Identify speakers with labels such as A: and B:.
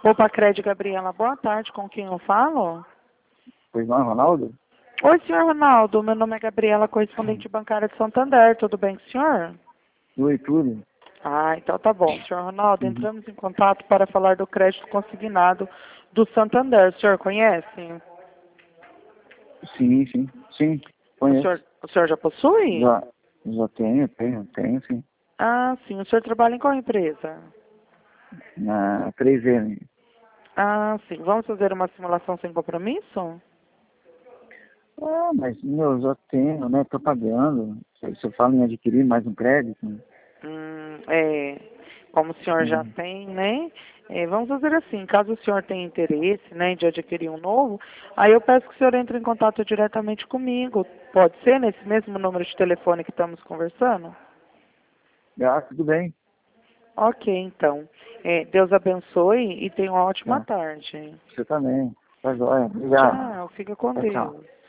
A: Opa, Crédito Gabriela, boa tarde, com quem eu falo?
B: Pois não, Ronaldo?
A: Oi, senhor Ronaldo, meu nome é Gabriela, correspondente bancária de Santander, tudo bem com o senhor?
B: Oi, tudo?
A: Ah, então tá bom. Senhor Ronaldo,
B: Uhum.
A: entramos em contato para falar do crédito consignado do Santander, o senhor conhece?
B: Sim, sim, sim, conheço.
A: O senhor já possui?
B: Já tenho, sim.
A: Ah, sim, o senhor trabalha em qual empresa?
B: Na 3M.
A: Ah, sim, vamos fazer uma simulação sem compromisso?
B: Ah, mas, meu, já tenho, né? Tô pagando. Você fala em adquirir mais um crédito?
A: É, como o senhor já
B: Uhum.
A: tem, né? Vamos fazer assim, caso o senhor tenha interesse, né, de adquirir um novo, aí eu peço que o senhor entre em contato diretamente comigo. Pode ser nesse mesmo número de telefone que estamos conversando?
B: Ah, tudo bem.
A: Ok, então. Deus abençoe e tenha uma ótima
B: Tá.
A: tarde.
B: Você também. Tá joia. Obrigado.
A: Tchau, fica com
B: Tchau, tchau.
A: Deus.